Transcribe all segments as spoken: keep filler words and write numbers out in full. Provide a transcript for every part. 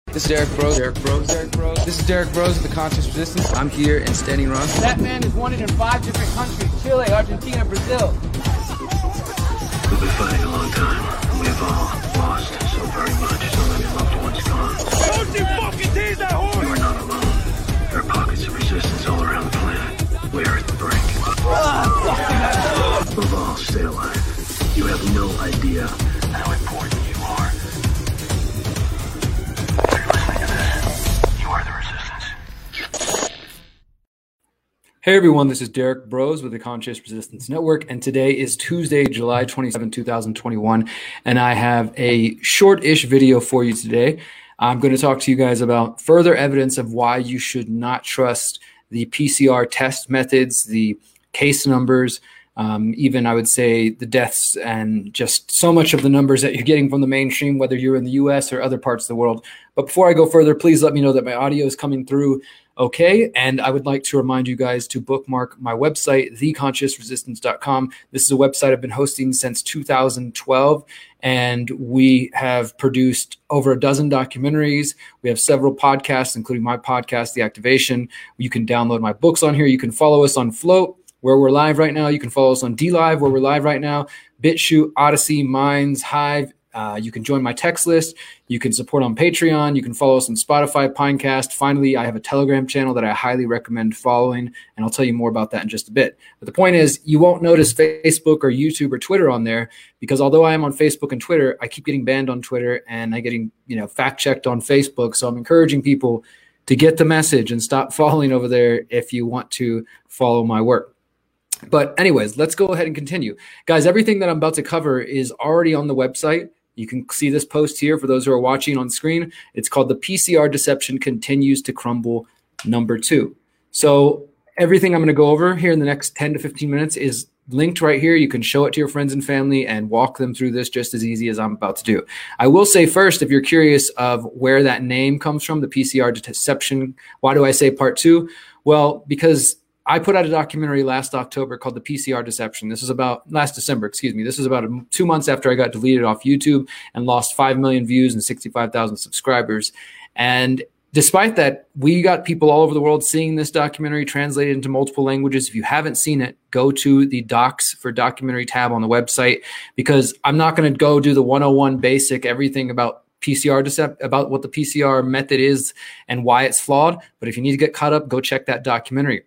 This is Derek Broze. Derek Broze. Derek Broze. This is Derek Broze of the Conscious Resistance. I'm here in Standing Rock. That man is wanted in five different countries: Chile, Argentina, Brazil. We've been fighting a long time. We've all lost so very much. So many loved ones gone. Don't you fucking tease that horse! We're not alone. There are pockets of resistance all around the planet. We are at the brink. Ah, Above all, stay alive. You have no idea how important you are. If you're listening to this, you are the resistance. Hey everyone, this is Derek Broze with the Conscious Resistance Network, and today is Tuesday, July twenty-seventh, two thousand twenty-one, and I have a short-ish video for you today. I'm going to talk to you guys about further evidence of why you should not trust the P C R test methods, the case numbers, um, even I would say the deaths, and just so much of the numbers that you're getting from the mainstream, whether you're in the U S or other parts of the world. But before I go further, please let me know that my audio is coming through okay. And I would like to remind you guys to bookmark my website, the conscious resistance dot com. This is a website I've been hosting since two thousand twelve, and we have produced over a dozen documentaries. We have several podcasts, including my podcast, The Activation. You can download my books on here. You can follow us on Float, where we're live right now. You can follow us on D Live, where we're live right now, BitChute, Odyssey, Minds, Hive. Uh, you can join my text list. You can support on Patreon. You can follow us on Spotify, Pinecast. Finally, I have a Telegram channel that I highly recommend following, and I'll tell you more about that in just a bit. But the point is, you won't notice Facebook or YouTube or Twitter on there, because although I am on Facebook and Twitter, I keep getting banned on Twitter, and I getting you know fact checked on Facebook. So I'm encouraging people to get the message and stop following over there if you want to follow my work. But anyways, let's go ahead and continue. Guys, everything that I'm about to cover is already on the website. You can see this post here for those who are watching on screen. It's called The P C R Deception Continues to Crumble, number two. So everything I'm going to go over here in the next ten to fifteen minutes is linked right here. You can show it to your friends and family and walk them through this just as easy as I'm about to do. I will say first, if you're curious of where that name comes from, the P C R Deception, why do I say part two? Well, because I put out a documentary last October called The P C R Deception. This is about last December, excuse me. This is about a, two months after I got deleted off YouTube and lost five million views and sixty-five thousand subscribers. And despite that, we got people all over the world seeing this documentary translated into multiple languages. If you haven't seen it, go to the Docs for Documentary tab on the website, because I'm not going to go do the one oh one basic everything about P C R decept about what the P C R method is and why it's flawed. But if you need to get caught up, go check that documentary.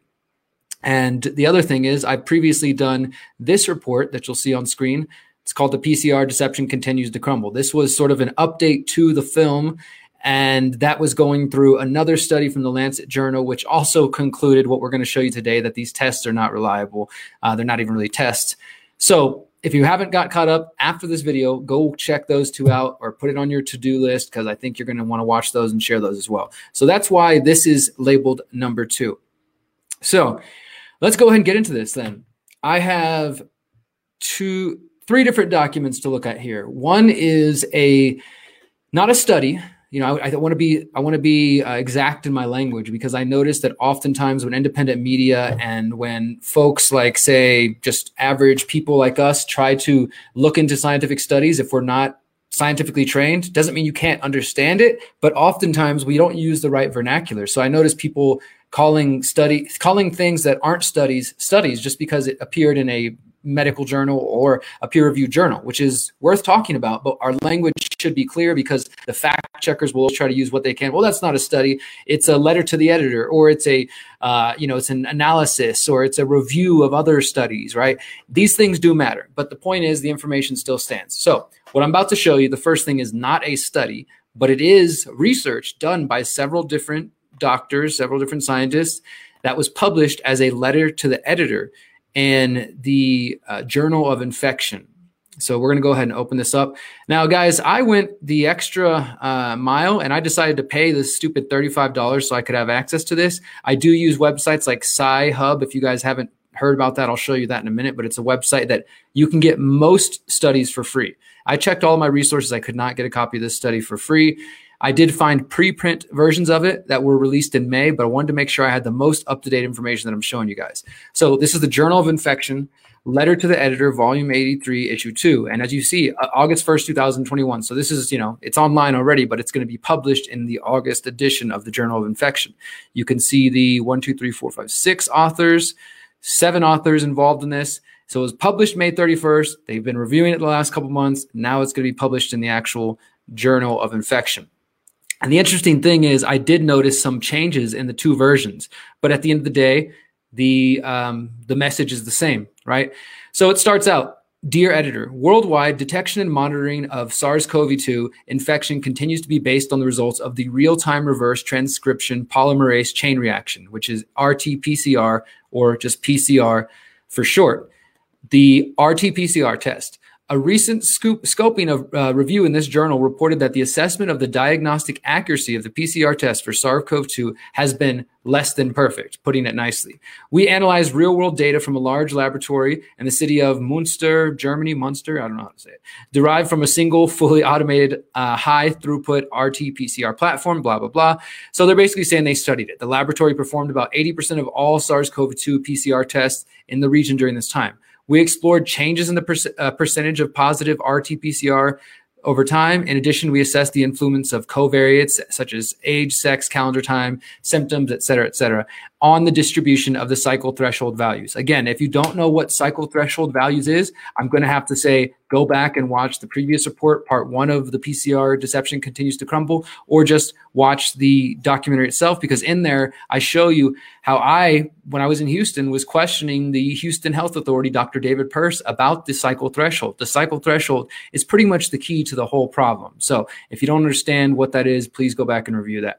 And the other thing is, I've previously done this report that you'll see on screen. It's called The P C R Deception Continues to Crumble. This was sort of an update to the film, and that was going through another study from the Lancet Journal, which also concluded what we're going to show you today, that these tests are not reliable. Uh, they're not even really tests. So if you haven't got caught up after this video, go check those two out or put it on your to-do list, because I think you're going to want to watch those and share those as well. So that's why this is labeled number two. So let's go ahead and get into this then. I have two, three different documents to look at here. One is a, not a study. You know, I, I want to be, I want to be uh, exact in my language, because I noticed that oftentimes when independent media and when folks like, say, just average people like us try to look into scientific studies, if we're not scientifically trained, doesn't mean you can't understand it, but oftentimes we don't use the right vernacular. So I notice people calling study, calling things that aren't studies, studies just because it appeared in a medical journal or a peer-reviewed journal, which is worth talking about. But our language should be clear, because the fact checkers will try to use what they can. Well, that's not a study. It's a letter to the editor, or it's a, uh, you know, it's an analysis, or it's a review of other studies, right? These things do matter. But the point is, the information still stands. So what I'm about to show you, the first thing is not a study, but it is research done by several different doctors, several different scientists, that was published as a letter to the editor in the uh, Journal of Infection. So we're going to go ahead and open this up. Now, guys, I went the extra uh, mile, and I decided to pay this stupid thirty-five dollars so I could have access to this. I do use websites like Sci-Hub. If you guys haven't heard about that, I'll show you that in a minute, but it's a website that you can get most studies for free. I checked all my resources. I could not get a copy of this study for free. I did find preprint versions of it that were released in May, but I wanted to make sure I had the most up-to-date information that I'm showing you guys. So this is the Journal of Infection, Letter to the Editor, Volume eighty-three, Issue two. And as you see, uh, August first, two thousand twenty-one. So this is, you know, it's online already, but it's going to be published in the August edition of the Journal of Infection. You can see the one, two, three, four, five, six authors, seven authors involved in this. So it was published May thirty-first. They've been reviewing it the last couple months. Now it's going to be published in the actual Journal of Infection. And the interesting thing is I did notice some changes in the two versions, but at the end of the day, the um, the message is the same, right? So it starts out, dear editor, worldwide detection and monitoring of SARS CoV two infection continues to be based on the results of the real-time reverse transcription polymerase chain reaction, which is R T P C R, or just P C R for short. The R T P C R test. A recent scoop, scoping of uh, review in this journal reported that the assessment of the diagnostic accuracy of the P C R test for SARS CoV two has been less than perfect, putting it nicely. We analyzed real-world data from a large laboratory in the city of Münster, Germany, Munster, I don't know how to say it, derived from a single fully automated uh, high-throughput R T P C R platform, blah, blah, blah. So they're basically saying they studied it. The laboratory performed about eighty percent of all SARS CoV two P C R tests in the region during this time. We explored changes in the per uh, percentage of positive R T P C R over time. In addition, we assessed the influence of covariates such as age, sex, calendar time, symptoms, et cetera, et cetera, on the distribution of the cycle threshold values. Again, if you don't know what cycle threshold values is, I'm going to have to say, go back and watch the previous report, part one of the P C R Deception Continues to Crumble, or just watch the documentary itself, because in there, I show you how I, when I was in Houston, was questioning the Houston Health Authority, Doctor David Pearce, about the cycle threshold. The cycle threshold is pretty much the key to the whole problem. So if you don't understand what that is, please go back and review that.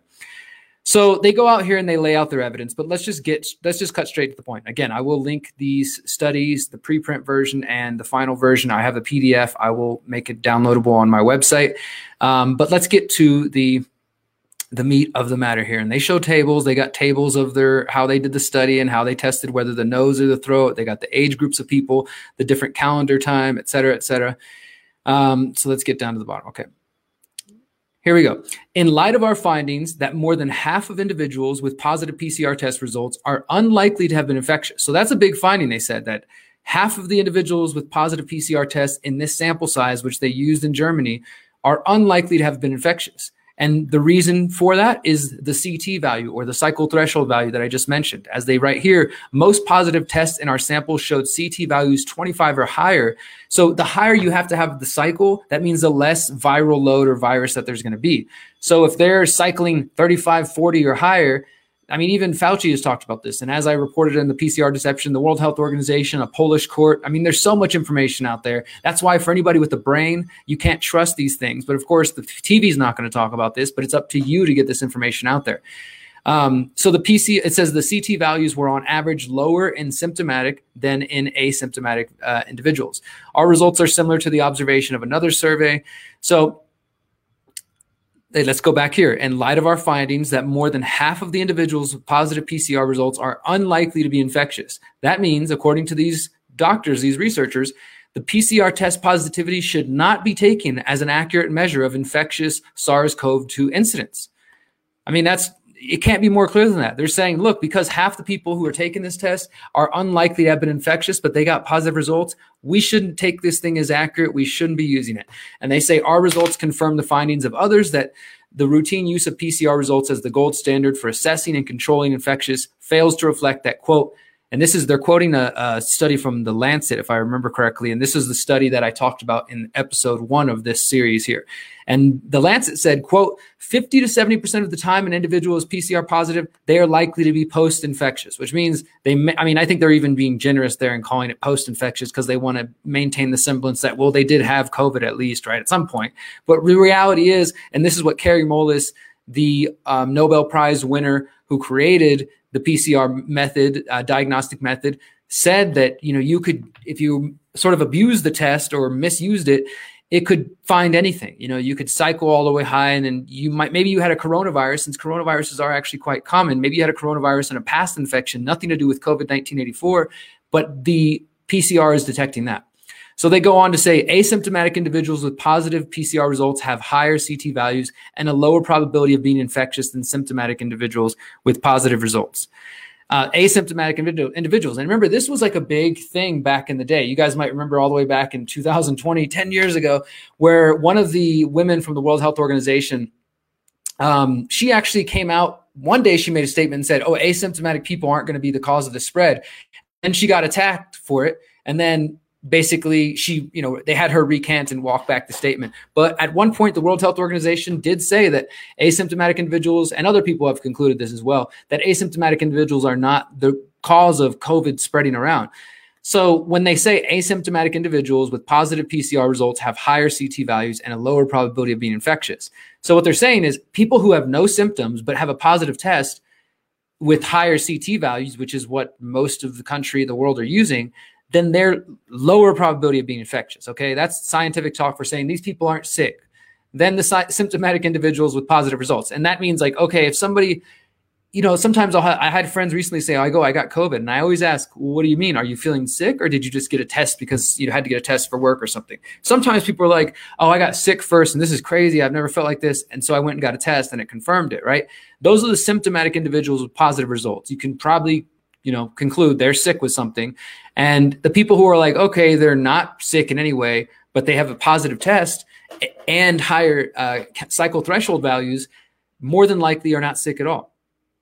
So they go out here and they lay out their evidence, but let's just get, let's just cut straight to the point. Again, I will link these studies, the preprint version and the final version. I have a P D F. I will make it downloadable on my website. Um, but let's get to the, the meat of the matter here. And they show tables. They got tables of their, how they did the study and how they tested whether the nose or the throat. They got the age groups of people, the different calendar time, et cetera, et cetera. Um, so let's get down to the bottom. Okay. Here we go. In light of our findings that more than half of individuals with positive P C R test results are unlikely to have been infectious. So that's a big finding. They said that half of the individuals with positive P C R tests in this sample size, which they used in Germany, are unlikely to have been infectious. And the reason for that is the C T value, or the cycle threshold value that I just mentioned. As they write here, most positive tests in our sample showed C T values twenty-five or higher. So the higher you have to have the cycle, that means the less viral load or virus that there's going to be. So if they're cycling thirty-five, forty or higher, I mean, even Fauci has talked about this. And as I reported in the P C R Deception, the World Health Organization, a Polish court, I mean, there's so much information out there. That's why for anybody with a brain, you can't trust these things. But of course, the T V is not going to talk about this, but it's up to you to get this information out there. Um, so the P C, it says the C T values were on average lower in symptomatic than in asymptomatic uh, individuals. Our results are similar to the observation of another survey. So let's go back here. In light of our findings that more than half of the individuals with positive P C R results are unlikely to be infectious. That means, according to these doctors, these researchers, the P C R test positivity should not be taken as an accurate measure of infectious SARS CoV two incidence. I mean, that's, it can't be more clear than that. They're saying, look, because half the people who are taking this test are unlikely to have been infectious, but they got positive results, we shouldn't take this thing as accurate. We shouldn't be using it. And they say our results confirm the findings of others that the routine use of P C R results as the gold standard for assessing and controlling infectious fails to reflect that, quote, and this is, they're quoting a, a study from the Lancet, if I remember correctly. And this is the study that I talked about in episode one of this series here. And the Lancet said, quote, fifty to seventy percent of the time an individual is P C R positive, they are likely to be post-infectious, which means they, may, I mean, I think they're even being generous there and calling it post-infectious because they want to maintain the semblance that, well, they did have COVID at least, right, at some point. But the reality is, and this is what Kary Mullis, the um, Nobel Prize winner who created the P C R method, uh, diagnostic method, said that, you know, you could, if you sort of abused the test or misused it, it could find anything. You know, you could cycle all the way high, and then you might, maybe you had a coronavirus, since coronaviruses are actually quite common. Maybe you had a coronavirus and a past infection, nothing to do with COVID nineteen eighty-four, but the P C R is detecting that. So they go on to say asymptomatic individuals with positive P C R results have higher C T values and a lower probability of being infectious than symptomatic individuals with positive results. Uh, asymptomatic individuals. And remember, this was like a big thing back in the day. You guys might remember all the way back in two thousand twenty, ten years ago, where one of the women from the World Health Organization, um, she actually came out one day, she made a statement and said, oh, asymptomatic people aren't going to be the cause of the spread. And she got attacked for it. And then basically she, you know, they had her recant and walk back the statement. But at one point, the World Health Organization did say that asymptomatic individuals, and other people have concluded this as well, that asymptomatic individuals are not the cause of COVID spreading around. So when they say asymptomatic individuals with positive P C R results have higher C T values and a lower probability of being infectious. So what they're saying is people who have no symptoms but have a positive test with higher C T values, which is what most of the country, the world are using, then they're lower probability of being infectious. Okay, that's scientific talk for saying these people aren't sick. Then the si- symptomatic individuals with positive results. And that means like, okay, if somebody, you know, sometimes I'll ha- I had friends recently say, I go, I got COVID. And I always ask, well, what do you mean? Are you feeling sick or did you just get a test because you had to get a test for work or something? Sometimes people are like, oh, I got sick first and this is crazy. I've never felt like this. And so I went and got a test and it confirmed it, right? Those are the symptomatic individuals with positive results. You can probably, you know, conclude they're sick with something. And the people who are like, okay, they're not sick in any way, but they have a positive test and higher uh, cycle threshold values, more than likely are not sick at all.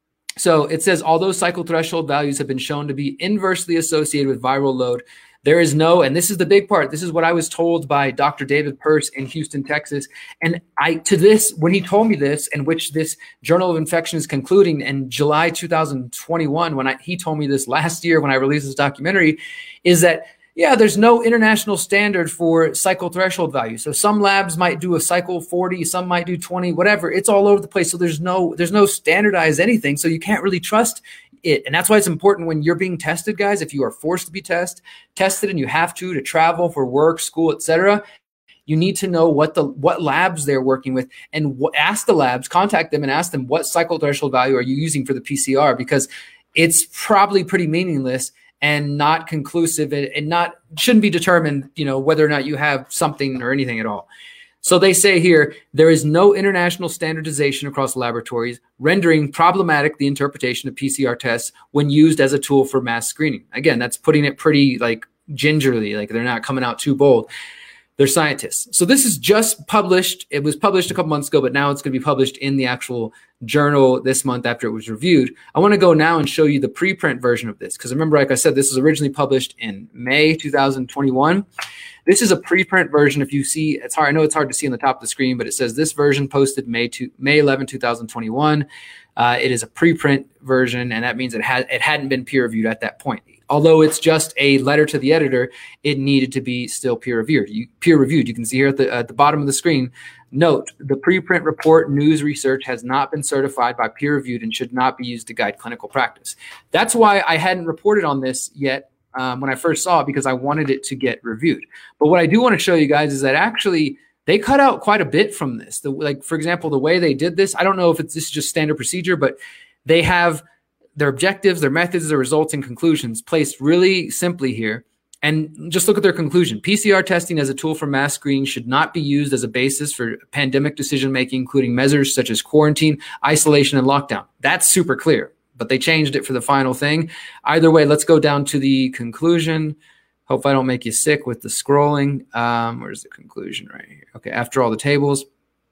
So it says, although cycle threshold values have been shown to be inversely associated with viral load, there is no, and this is the big part, this is what I was told by Doctor David Pearce in Houston, Texas. And I, to this, when he told me this, and which this Journal of Infection is concluding in July two thousand twenty-one, when I, he told me this last year when I released this documentary, is that, yeah, there's no international standard for cycle threshold value. So some labs might do a cycle forty, some might do twenty, whatever. It's all over the place. So there's no, there's no standardized anything. So you can't really trust it. And that's why it's important when you're being tested, guys, if you are forced to be test, tested and you have to, to travel for work, school, et cetera, you need to know what the, what labs they're working with and what, ask the labs, contact them and ask them what cycle threshold value are you using for the P C R, because it's probably pretty meaningless and not conclusive and not shouldn't be determined, you know, whether or not you have something or anything at all. So they say here, there is no international standardization across laboratories, rendering problematic the interpretation of P C R tests when used as a tool for mass screening. Again, that's putting it pretty like gingerly, like they're not coming out too bold. They're scientists. So this is just published. It was published a couple months ago, but now it's going to be published in the actual journal this month after it was reviewed. I want to go now and show you the preprint version of this. Because remember, like I said, this was originally published in May two thousand twenty-one. This is a preprint version. If you see, it's hard. I know it's hard to see on the top of the screen, but it says this version posted May eleventh, two thousand twenty-one. Uh, it is a preprint version, and that means it had it hadn't been peer reviewed at that point. Although it's just a letter to the editor, it needed to be still peer reviewed. You, peer reviewed. You can see here at the, at the bottom of the screen, note, the preprint report news research has not been certified by peer reviewed and should not be used to guide clinical practice. That's why I hadn't reported on this yet um, when I first saw it, because I wanted it to get reviewed. But what I do want to show you guys is that actually they cut out quite a bit from this. The, like, for example, the way they did this, I don't know if it's this is just standard procedure, but they have their objectives, their methods, their results, and conclusions placed really simply here. And just look at their conclusion. P C R testing as a tool for mass screening should not be used as a basis for pandemic decision-making, including measures such as quarantine, isolation, and lockdown. That's super clear, but they changed it for the final thing. Either way, let's go down to the conclusion. Hope I don't make you sick with the scrolling. Um, where's the conclusion right here? Okay, after all the tables.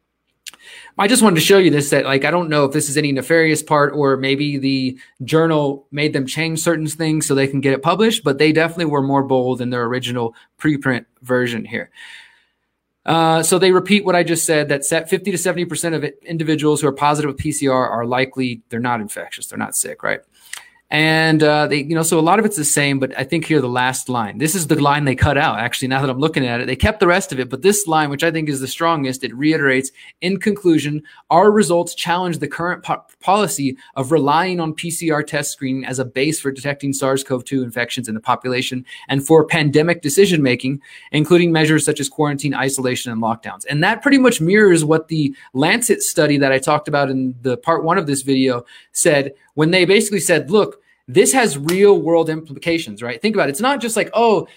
I just wanted to show you this, that like, I don't know if this is any nefarious part or maybe the journal made them change certain things so they can get it published, but they definitely were more bold in their original preprint version here. Uh, so they repeat what I just said, that set fifty to seventy percent of it, individuals who are positive with P C R are likely, they're not infectious, they're not sick, right? And uh, they, you know, so a lot of it's the same, but I think here the last line, this is the line they cut out. Actually, now that I'm looking at it, they kept the rest of it, but this line, which I think is the strongest, it reiterates, in conclusion, our results challenge the current po- policy of relying on P C R test screening as a base for detecting SARS CoV two infections in the population and for pandemic decision-making, including measures such as quarantine, isolation, and lockdowns. And that pretty much mirrors what the Lancet study that I talked about in the part one of this video said, when they basically said, look, this has real world implications, right? Think about it. It's not just like, oh,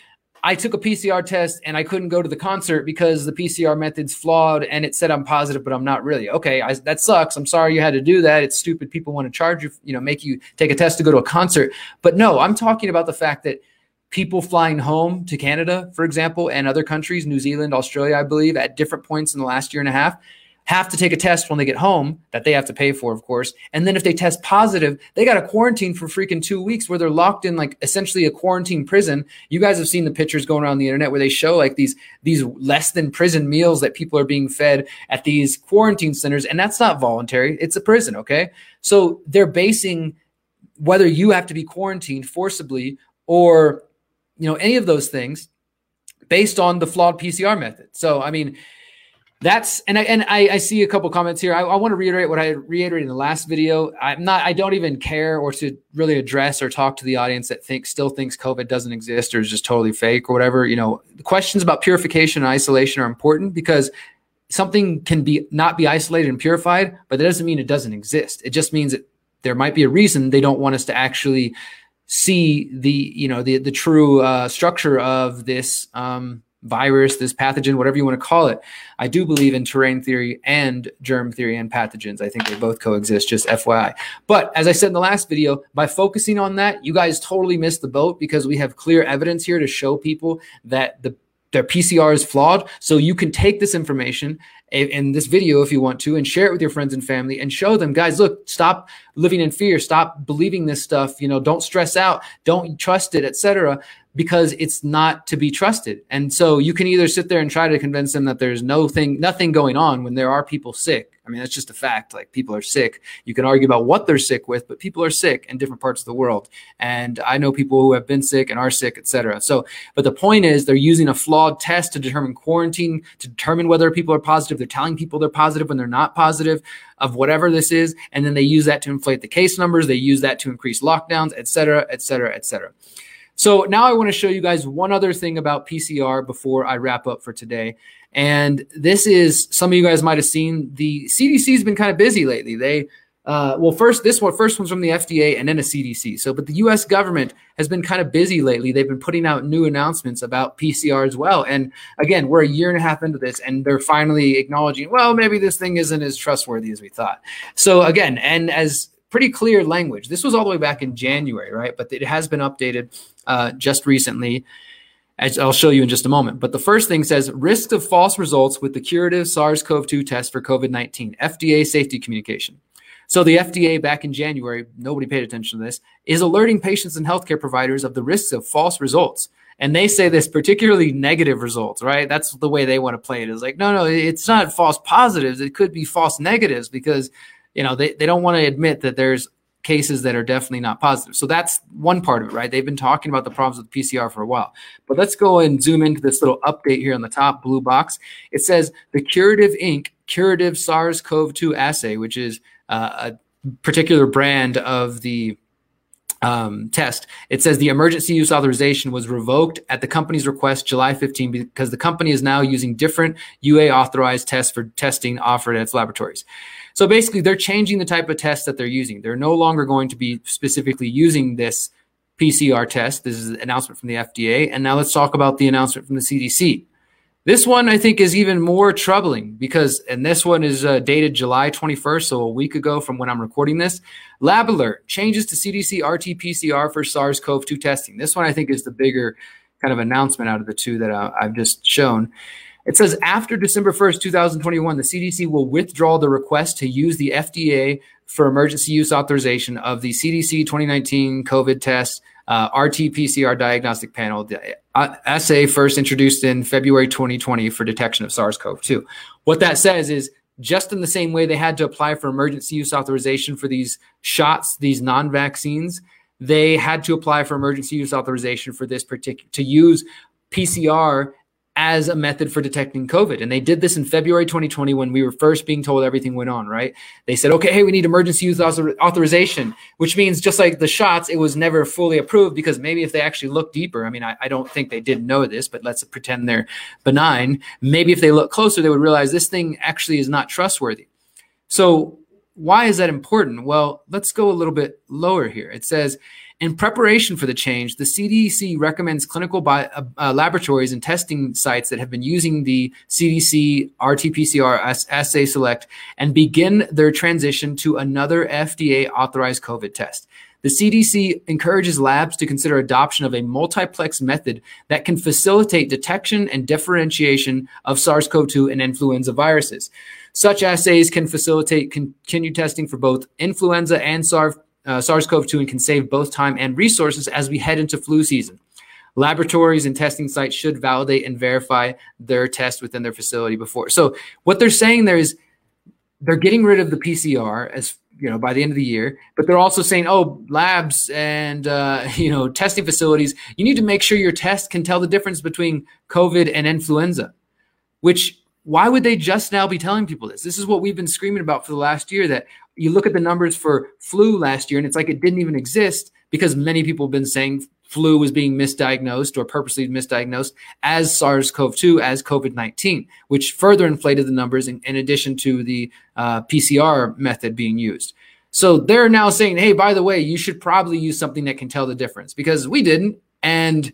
I took a P C R test and I couldn't go to the concert because the P C R method's flawed and it said I'm positive, but I'm not really. Okay, I, that sucks. I'm sorry you had to do that. It's stupid. People want to charge you, you know, make you take a test to go to a concert. But no, I'm talking about the fact that people flying home to Canada, for example, and other countries, New Zealand, Australia, I believe, at different points in the last year and a half, have to take a test when they get home that they have to pay for, of course. And then if they test positive, they got to quarantine for freaking two weeks where they're locked in like essentially a quarantine prison. You guys have seen the pictures going around the internet where they show like these, these less than prison meals that people are being fed at these quarantine centers. And that's not voluntary. It's a prison. Okay. So they're basing whether you have to be quarantined forcibly or, you know, any of those things based on the flawed P C R method. So, I mean, That's and I and I, I see a couple comments here. I, I want to reiterate what I reiterated in the last video. I'm not. I don't even care or to really address or talk to the audience that thinks still thinks COVID doesn't exist or is just totally fake or whatever. You know, the questions about purification and isolation are important because something can be not be isolated and purified, but that doesn't mean it doesn't exist. It just means that there might be a reason they don't want us to actually see the you know the the true uh, structure of this. Um, virus, this pathogen, whatever you want to call it. I do believe in terrain theory and germ theory and pathogens. I think they both coexist, just F Y I. But as I said in the last video, by focusing on that, you guys totally missed the boat because we have clear evidence here to show people that the their P C R is flawed. So you can take this information in this video if you want to and share it with your friends and family and show them, guys, look, stop living in fear. Stop believing this stuff. You know, don't stress out. Don't trust it, et cetera, because it's not to be trusted. And so you can either sit there and try to convince them that there's no thing, nothing going on when there are people sick. I mean, that's just a fact. Like, people are sick. You can argue about what they're sick with, but people are sick in different parts of the world. And I know people who have been sick and are sick, et cetera. So, but the point is they're using a flawed test to determine quarantine, to determine whether people are positive. They're telling people they're positive when they're not positive of whatever this is. And then they use that to inflate the case numbers. They use that to increase lockdowns, et cetera, et cetera, et cetera. So now I want to show you guys one other thing about P C R before I wrap up for today. And this is, some of you guys might have seen, the C D C has been kind of busy lately. They, uh, well, first, this one, first one's from the F D A and then a C D C. So, but the U S government has been kind of busy lately. They've been putting out new announcements about P C R as well. And again, we're a year and a half into this and they're finally acknowledging, well, maybe this thing isn't as trustworthy as we thought. So again, and as pretty clear language, this was all the way back in January, right? But it has been updated uh, just recently, as I'll show you in just a moment. But the first thing says, risks of false results with the curative SARS CoV two test for COVID nineteen, F D A safety communication. So the F D A back in January, nobody paid attention to this, is alerting patients and healthcare providers of the risks of false results. And they say this particularly negative results, right? That's the way they want to play it. Is like, no, no, it's not false positives. It could be false negatives because, you know, they, they don't want to admit that there's cases that are definitely not positive. So that's one part of it, right? They've been talking about the problems with P C R for a while. But let's go and zoom into this little update here on the top blue box. It says the Curative Incorporated Curative SARS CoV two assay, which is uh, a particular brand of the um, test. It says the emergency use authorization was revoked at the company's request July fifteenth because the company is now using different U A authorized tests for testing offered at its laboratories. So basically, they're changing the type of test that they're using. They're no longer going to be specifically using this P C R test. This is an announcement from the F D A. And now let's talk about the announcement from the C D C. This one, I think, is even more troubling because, and this one is uh, dated July twenty-first, so a week ago from when I'm recording this. Lab alert, changes to C D C R T P C R for SARS CoV two testing. This one, I think, is the bigger kind of announcement out of the two that uh, I've just shown. It says after December first, two thousand twenty-one, the C D C will withdraw the request to use the F D A for emergency use authorization of the C D C twenty nineteen COVID test uh, R T P C R diagnostic panel, the uh, assay first introduced in February twenty twenty for detection of SARS CoV two. What that says is just in the same way they had to apply for emergency use authorization for these shots, these non-vaccines, they had to apply for emergency use authorization for this particular, to use P C R as a method for detecting COVID. And they did this in February twenty twenty when we were first being told everything went on, right? They said, okay, hey, we need emergency use author- authorization, which means just like the shots, it was never fully approved because maybe if they actually look deeper, I mean, I, I don't think they did know this, but let's pretend they're benign. Maybe if they look closer, they would realize this thing actually is not trustworthy. So why is that important? Well, let's go a little bit lower here. It says, In preparation for the change, the C D C recommends clinical bi- uh, uh, laboratories and testing sites that have been using the C D C R T P C R as- assay select and begin their transition to another F D A-authorized COVID test. The C D C encourages labs to consider adoption of a multiplex method that can facilitate detection and differentiation of SARS-C o V two and influenza viruses. Such assays can facilitate continued testing for both influenza and SARS Uh, SARS-C o V two and can save both time and resources as we head into flu season. Laboratories and testing sites should validate and verify their test within their facility before. So what they're saying there is they're getting rid of the P C R as you know by the end of the year, but they're also saying, oh, labs and uh, you know testing facilities, you need to make sure your test can tell the difference between COVID and influenza. Which why would they just now be telling people this? This is what we've been screaming about for the last year, that you look at the numbers for flu last year and it's like it didn't even exist because many people have been saying flu was being misdiagnosed or purposely misdiagnosed as SARS-C o V two, as COVID nineteen, which further inflated the numbers in, in addition to the uh, P C R method being used. So they're now saying, hey, by the way, you should probably use something that can tell the difference because we didn't. And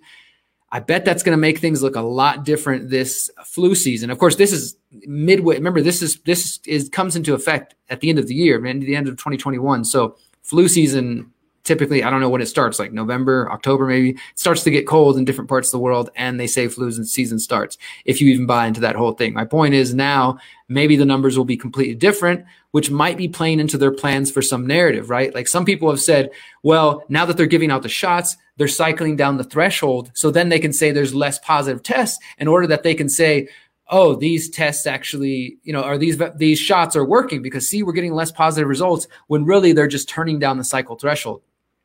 I bet that's going to make things look a lot different this flu season. Of course, this is midway. Remember, this is this is comes into effect at the end of the year, man, the end of twenty twenty-one. So flu season, typically, I don't know when it starts, like November, October, maybe. It starts to get cold in different parts of the world, and they say flu season starts, if you even buy into that whole thing. My point is now maybe the numbers will be completely different, which might be playing into their plans for some narrative, right? Like some people have said, well, now that they're giving out the shots, they're cycling down the threshold. So then they can say there's less positive tests in order that they can say, oh, these tests actually, you know, are these, these shots are working because see, we're getting less positive results when really they're just turning down the cycle threshold.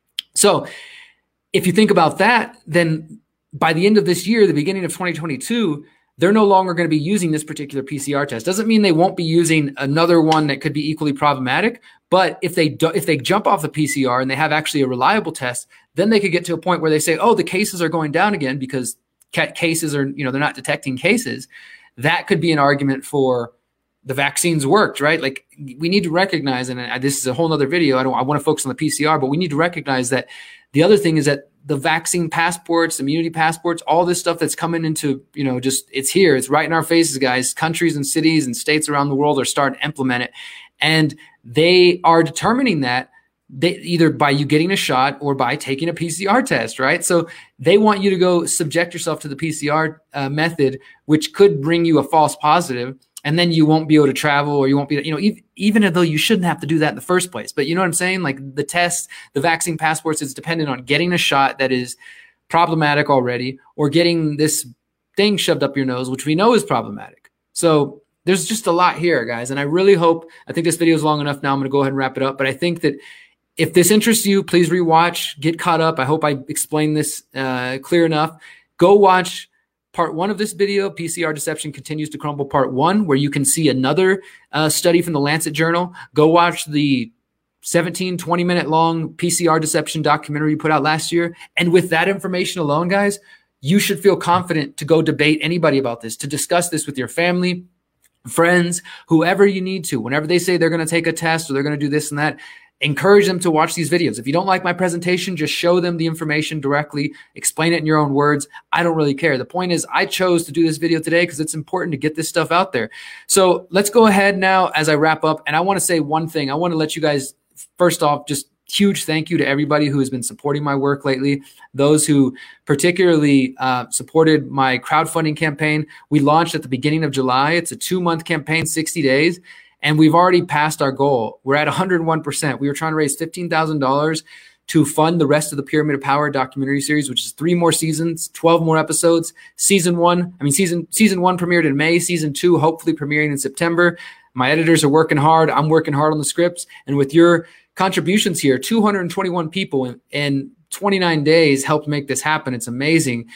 So if you think about that, then by the end of this year, the beginning of twenty twenty-two, they're no longer going to be using this particular P C R test. Doesn't mean they won't be using another one that could be equally problematic. But if they do, if they jump off the P C R and they have actually a reliable test, then they could get to a point where they say, oh, the cases are going down again because cases are, you know, they're not detecting cases. That could be an argument for the vaccines worked, right? Like we need to recognize, and this is a whole nother video. I don't, I want to focus on the P C R, but we need to recognize that the other thing is that the vaccine passports, immunity passports, all this stuff that's coming into, you know, just it's here. It's right in our faces, guys. Countries and cities and states around the world are starting to implement it. And they are determining that they either by you getting a shot or by taking a P C R test, right? So they want you to go subject yourself to the P C R uh, method, which could bring you a false positive. And then you won't be able to travel or you won't be, you know, even, even though you shouldn't have to do that in the first place. But you know what I'm saying? Like the tests, the vaccine passports, it's dependent on getting a shot that is problematic already or getting this thing shoved up your nose, which we know is problematic. So there's just a lot here, guys. And I really hope, I think this video is long enough now. I'm going to go ahead and wrap it up. But I think that if this interests you, please rewatch, get caught up. I hope I explained this uh, clear enough. Go watch part one of this video, P C R Deception Continues to Crumble, part one, where you can see another uh, study from the Lancet Journal. Go watch the seventeen, twenty minute long P C R Deception documentary you put out last year. And with that information alone, guys, you should feel confident to go debate anybody about this, to discuss this with your family, friends, whoever you need to. Whenever they say they're going to take a test or they're going to do this and that, encourage them to watch these videos. If you don't like my presentation, just show them the information directly, explain it in your own words. I don't really care. The point is I chose to do this video today because it's important to get this stuff out there. So let's go ahead now as I wrap up. And I want to say one thing. I want to let you guys, first off, just huge thank you to everybody who has been supporting my work lately. Those who particularly uh, supported my crowdfunding campaign. We launched at the beginning of July. It's a two month campaign, sixty days. And we've already passed our goal. We're at one hundred one percent. We were trying to raise fifteen thousand dollars to fund the rest of the Pyramid of Power documentary series, which is three more seasons, twelve more episodes. Season one, I mean, season season one premiered in May. Season two, hopefully premiering in September. My editors are working hard. I'm working hard on the scripts. And with your contributions here, two hundred twenty-one people in, in twenty-nine days helped make this happen. It's amazing.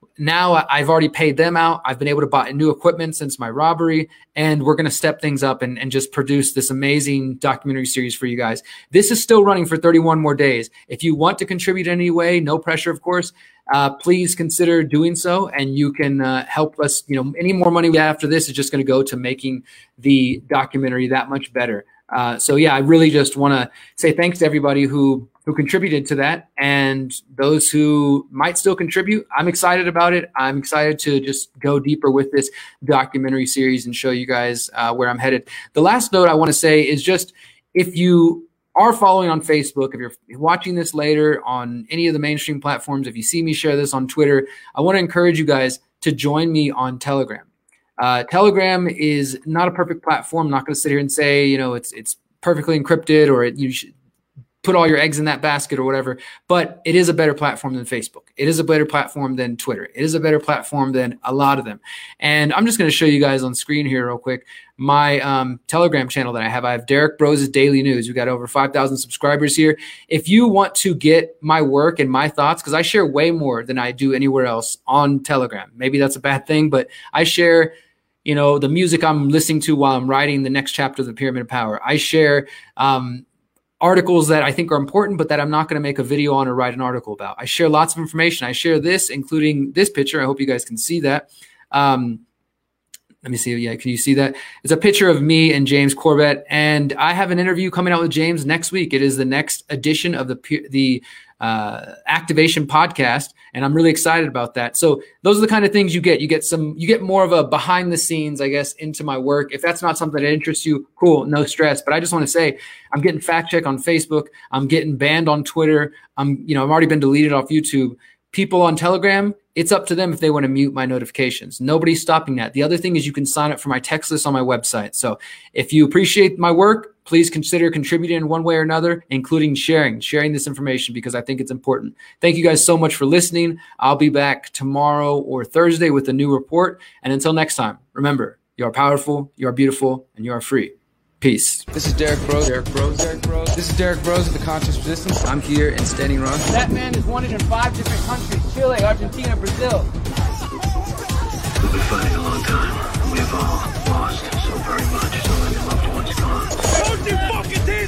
Now I've already paid them out. I've been able to buy new equipment since my robbery, and we're going to step things up and, and just produce this amazing documentary series for you guys. This is still running for thirty-one more days. If you want to contribute in any way, no pressure, of course, uh, please consider doing so, and you can uh, help us. You know, any more money we have after this is just going to go to making the documentary that much better. Uh, so yeah, I really just want to say thanks to everybody who who contributed to that, and those who might still contribute. I'm excited about it. I'm excited to just go deeper with this documentary series and show you guys uh, where I'm headed. The last note I want to say is just, if you are following on Facebook, if you're watching this later on any of the mainstream platforms, if you see me share this on Twitter, I want to encourage you guys to join me on Telegram. Uh, Telegram is not a perfect platform. I'm not going to sit here and say, you know, it's it's perfectly encrypted, or it, you should put all your eggs in that basket or whatever, but it is a better platform than Facebook. It is a better platform than Twitter. It is a better platform than a lot of them. And I'm just going to show you guys on screen here real quick my um, Telegram channel that I have. I have Derek Bros' Daily News. We've got over five thousand subscribers here. If you want to get my work and my thoughts, because I share way more than I do anywhere else on Telegram. Maybe that's a bad thing, but I share, you know, the music I'm listening to while I'm writing the next chapter of the Pyramid of Power. I share um, articles that I think are important, but that I'm not going to make a video on or write an article about. I share lots of information. I share this, including this picture. I hope you guys can see that. Um, let me see. Yeah, can you see that? It's a picture of me and James Corbett, and I have an interview coming out with James next week. It is the next edition of the the uh, Activation podcast, and I'm really excited about that. So those are the kind of things you get. You get some, you get more of a behind the scenes, I guess, into my work. If that's not something that interests you, cool, no stress. But I just want to say, I'm getting fact check on Facebook. I'm getting banned on Twitter. I'm, you know, I've already been deleted off YouTube. People on Telegram, it's up to them if they want to mute my notifications. Nobody's stopping that. The other thing is you can sign up for my text list on my website. So if you appreciate my work, please consider contributing in one way or another, including sharing, sharing this information, because I think it's important. Thank you guys so much for listening. I'll be back tomorrow or Thursday with a new report. And until next time, remember, you are powerful, you are beautiful, and you are free. Peace. This is Derek Bros. Derek Bros. Derek Bros. This is Derek Bros of the Conscious Resistance. I'm here in Standing Rock. That man is wanted in five different countries: Chile, Argentina, Brazil. We've been fighting a long time. We've all lost so very much. So many loved ones gone. Don't you fucking